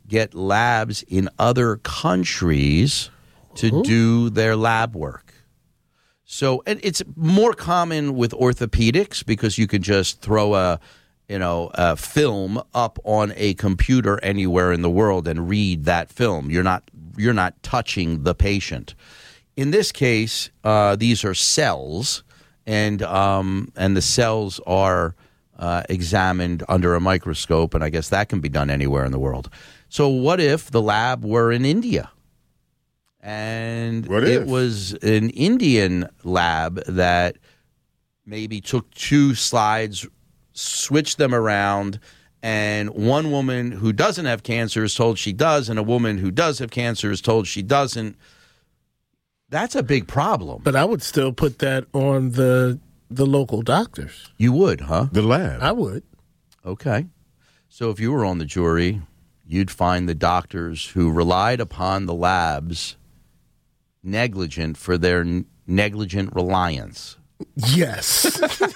get labs in other countries to do their lab work. So and it's more common with orthopedics because you can just throw a film up on a computer anywhere in the world and read that film. You're not touching the patient. In this case, these are cells, and the cells are examined under a microscope, and I guess that can be done anywhere in the world. So what if the lab were in India? And it was an Indian lab that maybe took 2 slides, switched them around, and one woman who doesn't have cancer is told she does, and a woman who does have cancer is told she doesn't. That's a big problem. But I would still put that on the local doctors. You would, huh? The lab. I would. Okay. So if you were on the jury, you'd find the doctors who relied upon the labs negligent for their negligent reliance. Yes.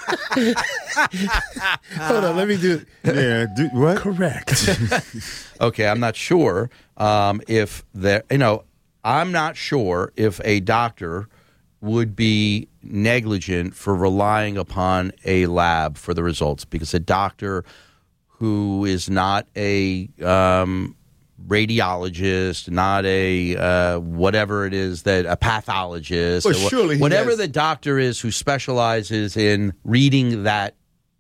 Hold on, let me do it. Yeah, what? Correct. Okay, I'm not sure if there, I'm not sure if a doctor would be negligent for relying upon a lab for the results, because a doctor who is not a radiologist, not a whatever it is, that a pathologist, well, surely whatever the doctor is who specializes in reading that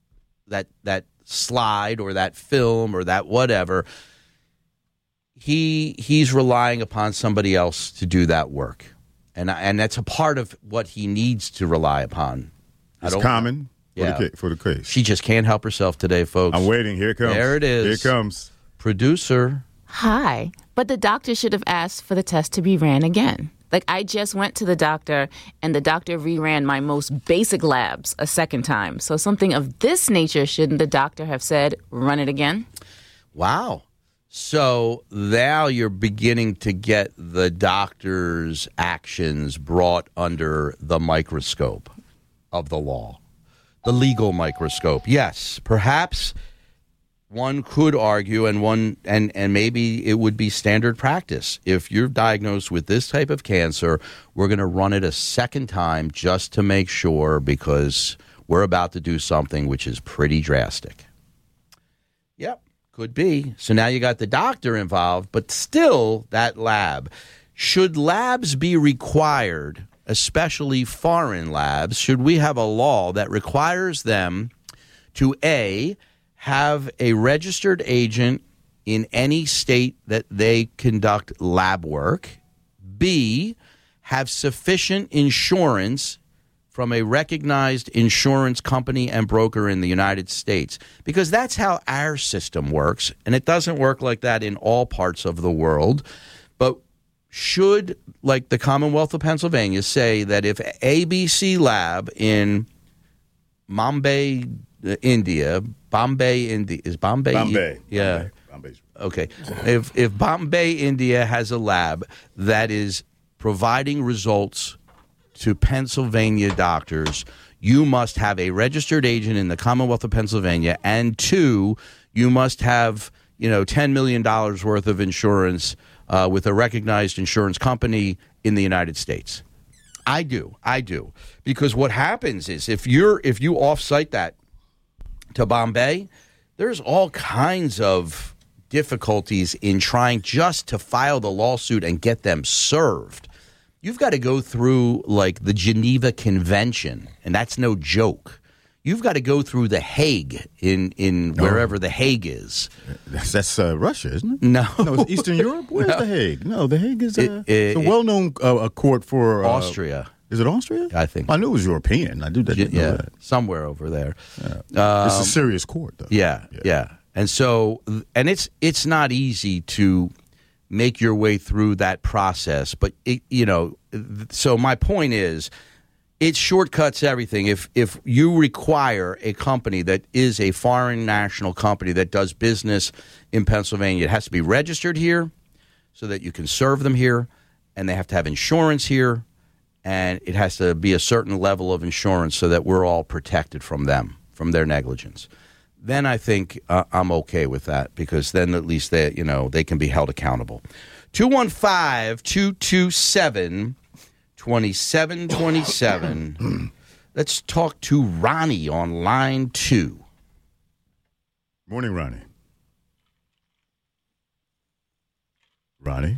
slide or that film or that whatever, he's relying upon somebody else to do that work, and that's a part of what he needs to rely upon. It's common for the case. She just can't help herself today, folks. I'm waiting. Here it comes. There it is. Here it comes. Producer. Hi, but the doctor should have asked for the test to be ran again. Like, I just went to the doctor, and the doctor reran my most basic labs a second time. So something of this nature, shouldn't the doctor have said, run it again? Wow. So now you're beginning to get the doctor's actions brought under the microscope of the law, the legal microscope. Yes, perhaps one could argue, and maybe it would be standard practice. If you're diagnosed with this type of cancer, we're going to run it a second time just to make sure, because we're about to do something which is pretty drastic. Yep, could be. So now you got the doctor involved, but still that lab. Should labs be required, especially foreign labs? Should we have a law that requires them to, A, have a registered agent in any state that they conduct lab work, B, have sufficient insurance from a recognized insurance company and broker in the United States? Because that's how our system works, and it doesn't work like that in all parts of the world. But should, like the Commonwealth of Pennsylvania, say that if ABC Lab in Bombay, India, is Bombay? Bombay. Yeah. Bombay. Okay. If Bombay, India has a lab that is providing results to Pennsylvania doctors, you must have a registered agent in the Commonwealth of Pennsylvania, and 2, you must have $10 million worth of insurance with a recognized insurance company in the United States. I do, because what happens is if you offsite that to Bombay, there's all kinds of difficulties in trying just to file the lawsuit and get them served. You've got to go through like the Geneva Convention, and that's no joke. You've got to go through the Hague in wherever the Hague is. That's Russia, isn't it? No. No, it's Eastern Europe. Where's the Hague? No, the Hague is it's a well-known court for Austria. Is it Austria? I think. I knew it was European. I do that. Yeah, somewhere over there. Yeah. It's a serious court, though. Yeah. And so, and it's not easy to make your way through that process. But so my point is, it shortcuts everything. If you require a company that is a foreign national company that does business in Pennsylvania, it has to be registered here so that you can serve them here, and they have to have insurance here, and it has to be a certain level of insurance so that we're all protected from them, from their negligence. then I think I'm okay with that, because then at least they can be held accountable. 215-227-2727. Let's talk to Ronnie on line 2. Morning, Ronnie. Ronnie?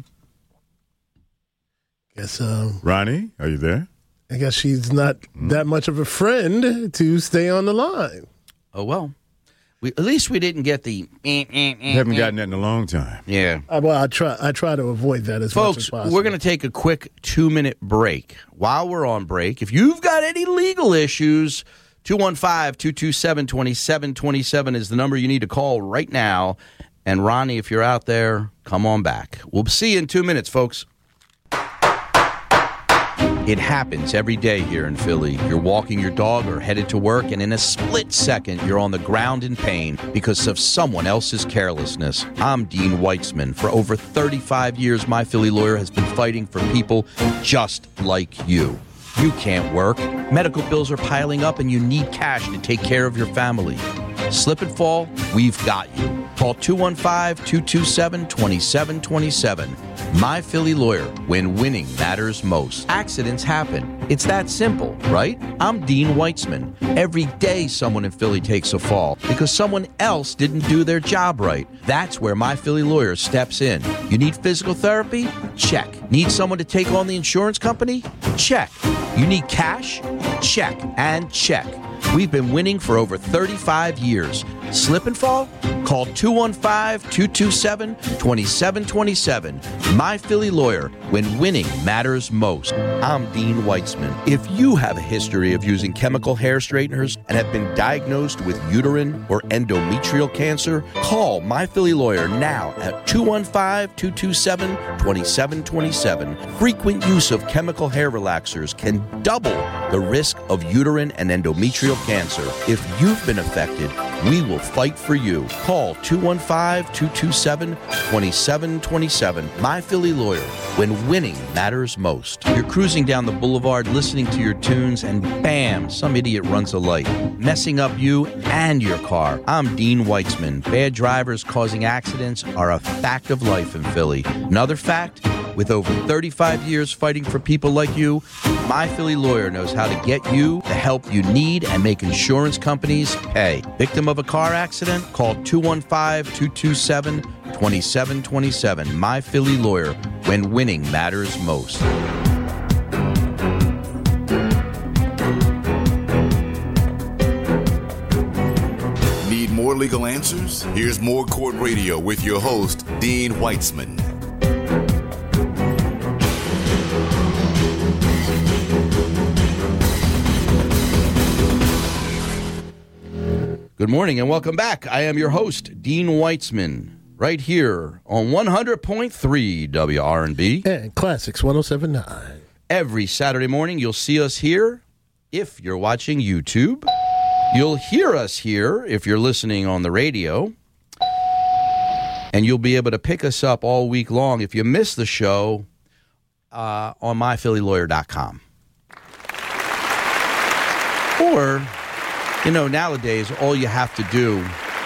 Guess, Ronnie, are you there? I guess she's not that much of a friend to stay on the line. Oh, well. At least we didn't get the... Haven't gotten that in a long time. Yeah. Well, I try to avoid that as much as possible. Folks, we're going to take a quick 2-minute break. While we're on break, if you've got any legal issues, 215-227-2727 is the number you need to call right now. And Ronnie, if you're out there, come on back. We'll see you in 2 minutes, folks. It happens every day here in Philly. You're walking your dog or headed to work, and in a split second, you're on the ground in pain because of someone else's carelessness. I'm Dean Weitzman. For over 35 years, My Philly Lawyer has been fighting for people just like you. You can't work. Medical bills are piling up, and you need cash to take care of your family. Slip and fall, we've got you. Call 215-227-2727. My Philly Lawyer, when winning matters most. Accidents happen. It's that simple, right? I'm Dean Weitzman. Every day someone in Philly takes a fall because someone else didn't do their job right. That's where My Philly Lawyer steps in. You need physical therapy? Check. Need someone to take on the insurance company? Check. You need cash? Check and check. We've been winning for over 35 years. Slip and fall? Call 215-227-2727. My Philly Lawyer, when winning matters most. I'm Dean Weitzman. If you have a history of using chemical hair straighteners and have been diagnosed with uterine or endometrial cancer, call My Philly Lawyer now at 215-227-2727. Frequent use of chemical hair relaxers can double the risk of uterine and endometrial cancer. If you've been affected, we will fight for you. Call 215-227-2727. My Philly Lawyer, when winning matters most. You're cruising down the boulevard listening to your tunes, and bam, some idiot runs a light, messing up you and your car. I'm Dean Weitzman. Bad drivers causing accidents are a fact of life in Philly. Another fact, with over 35 years fighting for people like you, My Philly Lawyer knows how to get you the help you need and make insurance companies pay. Victim of a car accident? Call 215-227-2727. My Philly Lawyer, when winning matters most. Need more legal answers? Here's more Court Radio with your host, Dean Weitzman. Good morning and welcome back. I am your host, Dean Weitzman, right here on 100.3 WRNB. And Classics 107.9. Every Saturday morning, you'll see us here if you're watching YouTube. You'll hear us here if you're listening on the radio. And you'll be able to pick us up all week long if you miss the show on myphillylawyer.com. Or... nowadays, all you have to do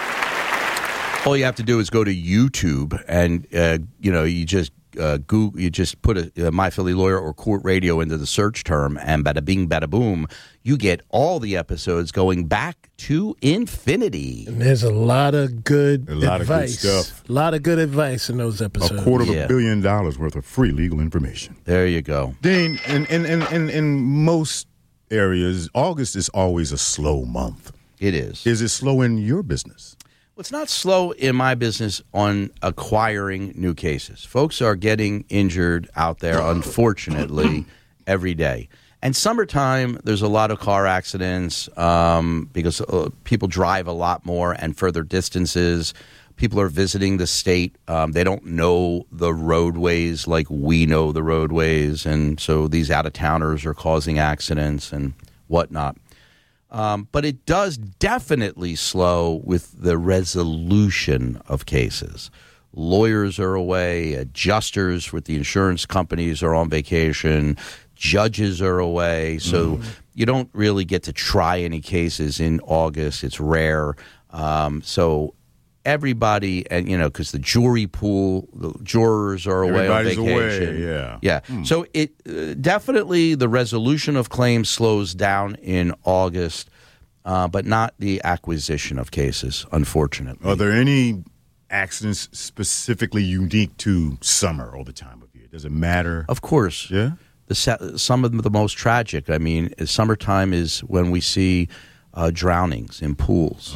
is go to YouTube and, you just Google, you just put My Philly Lawyer or Court Radio into the search term, and bada bing, bada boom, you get all the episodes going back to infinity. And there's a lot of good advice. Of good stuff. A lot of good advice in those episodes. $250 million worth of free legal information. There you go. Dean, in most areas, August is always a slow month. It is. Is it slow in your business? Well, it's not slow in my business on acquiring new cases. Folks are getting injured out there, unfortunately, every day. And summertime, there's a lot of car accidents because people drive a lot more and further distances. People are visiting the state. They don't know the roadways like we know the roadways. And so these out-of-towners are causing accidents and whatnot. But it does definitely slow with the resolution of cases. Lawyers are away. Adjusters with the insurance companies are on vacation. Judges are away. So you don't really get to try any cases in August. It's rare. So everybody, and because the jury pool, the jurors are away Everybody's on vacation. away, yeah. So it definitely the resolution of claims slows down in August, but not the acquisition of cases, unfortunately. Are there any accidents specifically unique to summer all the time of year? Does it matter? Of course. Yeah. Some of the most tragic. I mean, summertime is when we see drownings in pools.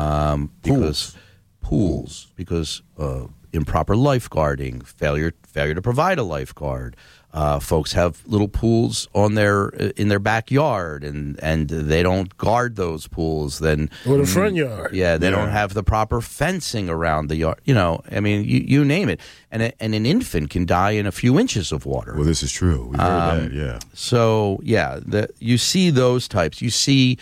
Because improper lifeguarding, failure to provide a lifeguard. Folks have little pools in their backyard, and they don't guard those pools. Then or the front yard. Yeah, they don't have the proper fencing around the yard. I mean, you name it. And an infant can die in a few inches of water. Well, this is true. We've heard that. Yeah. So yeah, you see those types. You see,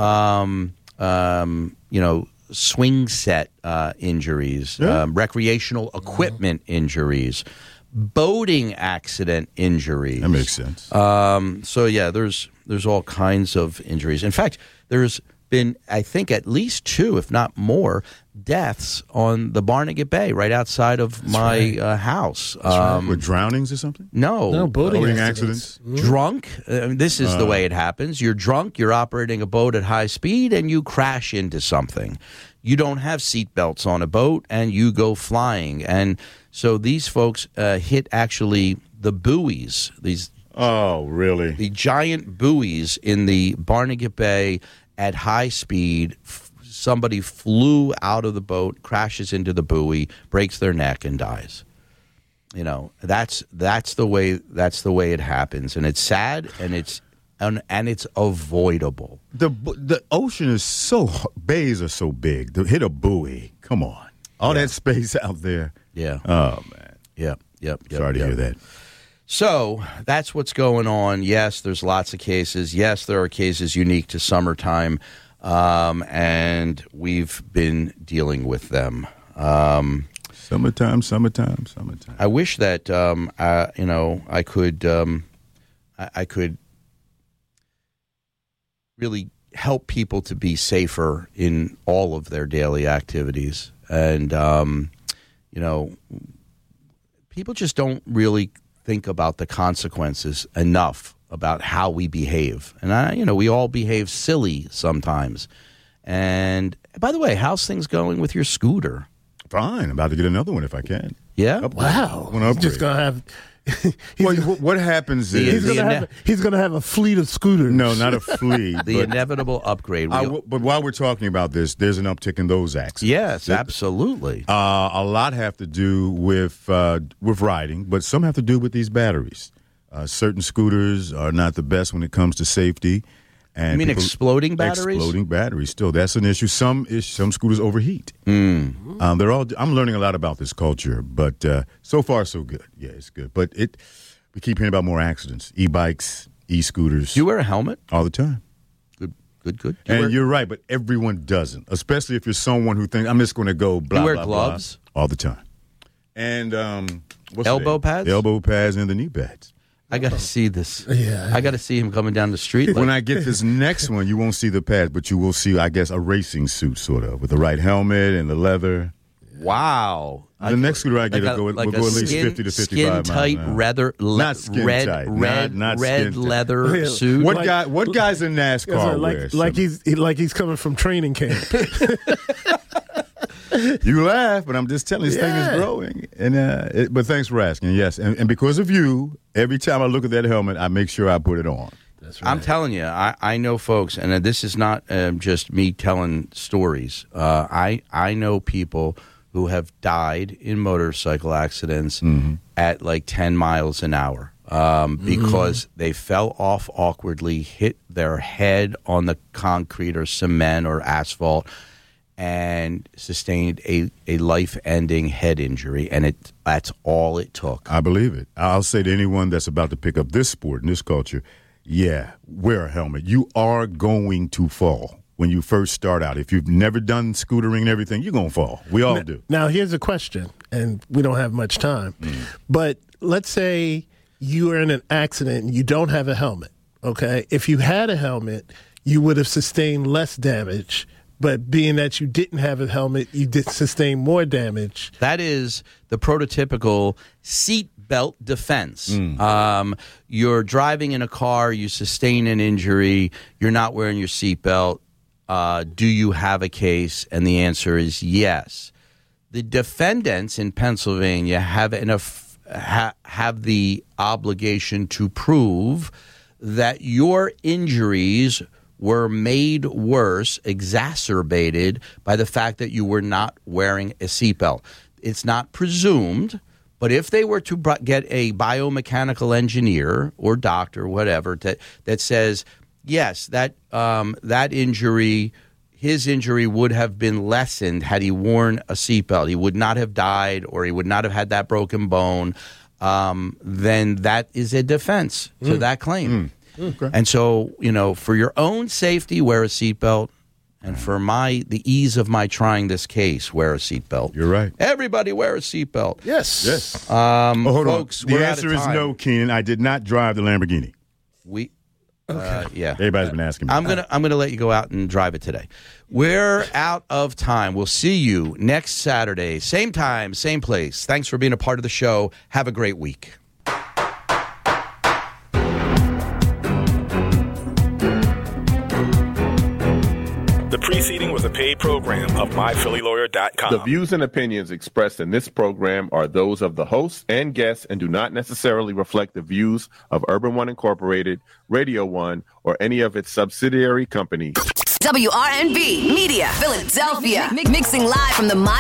swing set injuries, recreational equipment injuries, boating accident injuries. That makes sense. So yeah, there's all kinds of injuries. In fact, there's been, I think, at least 2, if not more, deaths on the Barnegat Bay right outside of my house. With drownings or something? No, boating accidents. Drunk. This is the way it happens. You're drunk. You're operating a boat at high speed, and you crash into something. You don't have seatbelts on a boat, and you go flying. And so these folks hit actually the buoys. Oh, really? The giant buoys in the Barnegat Bay at high speed. Somebody flew out of the boat, crashes into the buoy, breaks their neck, and dies. That's the way it happens, and it's sad, and it's avoidable. The ocean is bays are so big. To hit a buoy, come on, all that space out there. Yeah. Oh man. Yep. Sorry to hear that. So that's what's going on. Yes, there's lots of cases. Yes, there are cases unique to summertime, and we've been dealing with them. Summertime. I wish that I could really help people to be safer in all of their daily activities, and people just don't really think about the consequences enough about how we behave. And we all behave silly sometimes. And by the way, how's things going with your scooter? Fine. About to get another one if I can. Yeah. Wow. He's just gonna have. What happens is he's going to have a fleet of scooters. No, not a fleet. The inevitable upgrade. But while we're talking about this, there's an uptick in those accidents. Yes, absolutely. A lot have to do with riding, but some have to do with these batteries. Certain scooters are not the best when it comes to safety. And you mean exploding batteries? Exploding batteries. Still, that's an issue. Some scooters overheat. I'm learning a lot about this culture, but so far so good. Yeah, it's good. But we keep hearing about more accidents. E-bikes, e-scooters. Do you wear a helmet? All the time. Good. You're right, but everyone doesn't. Especially if you're someone who thinks, I'm just going to go blah, you wear blah, gloves? Blah, all the time. And elbow pads? The elbow pads and the knee pads. I got to see this. Yeah. I got to see him coming down the street. When I get this next one, you won't see the pads, but you will see, I guess, a racing suit, sort of, with the right helmet and the leather. Wow. The next scooter I get will go at least 50 to 55 miles skin-tight an hour. Not skin-tight. Red leather suit. What guys in NASCAR wear? Like he's coming from training camp. You laugh, but I'm just telling you, this thing is growing. And but thanks for asking. Yes, and because of you, every time I look at that helmet, I make sure I put it on. That's right. I'm telling you, I know folks, and this is not just me telling stories. I know people who have died in motorcycle accidents at like 10 miles an hour because they fell off awkwardly, hit their head on the concrete or cement or asphalt, and sustained a life-ending head injury, and that's all it took. I believe it. I'll say to anyone that's about to pick up this sport and this culture, wear a helmet. You are going to fall when you first start out. If you've never done scootering and everything, you're going to fall. We all do. Now, here's a question, and we don't have much time, but let's say you are in an accident and you don't have a helmet, okay? If you had a helmet, you would have sustained less damage but being that you didn't have a helmet, you did sustain more damage. That is the prototypical seat belt defense. You're driving in a car, you sustain an injury, you're not wearing your seatbelt. Do you have a case? And the answer is yes. The defendants in Pennsylvania have the obligation to prove that your injuries were made worse, exacerbated by the fact that you were not wearing a seatbelt. It's not presumed, but if they were to get a biomechanical engineer or doctor, whatever, that says, yes, that injury, his injury would have been lessened had he worn a seatbelt. He would not have died, or he would not have had that broken bone. Then that is a defense to that claim. Okay. And so, for your own safety, wear a seatbelt. And for the ease of my trying this case, wear a seatbelt. You're right. Everybody wear a seatbelt. Yes. Hold folks, on. The we're answer out of is time. no, Keenan. I did not drive the Lamborghini. Yeah. Everybody's been asking me. I'm gonna let you go out and drive it today. We're out of time. We'll see you next Saturday, same time, same place. Thanks for being a part of the show. Have a great week. The preceding was a paid program of MyPhillyLawyer.com. The views and opinions expressed in this program are those of the hosts and guests and do not necessarily reflect the views of Urban One Incorporated, Radio One, or any of its subsidiary companies. WRNB Media, Philadelphia. Mixing live from the